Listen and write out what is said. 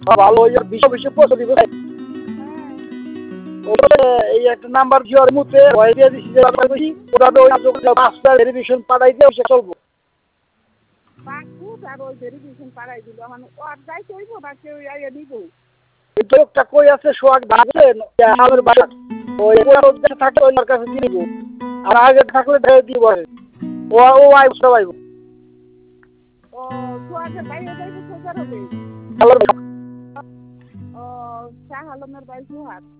ভালো ওই বিশ্ব বিশ্ব পৌঁছে দিব। এই একটা নাম্বার জিওর মুতে ভয় দিয়ে দিছি যে ওটা তো ওই পাঁচটা ভেরিফিকেশন পাঠাই দিয়ে সে চলবো। আর ওই ভেরিফিকেশন পাঠাই দিল মানে ওর যাই চলব না কেউ আইয়া নিব। কিন্তু একটা কই আছে সোয়াগ ভাগছে আমার বাসা ওই ওর থাকে ওই কাছে দিয়ে দিব। আর আগে থাকলে দিব ও ও আইব সব আইব। ও সোয়াগের বাইরে যাইতে সোজা হবে। ও শাহ আলমের বাড়ি সুহাট।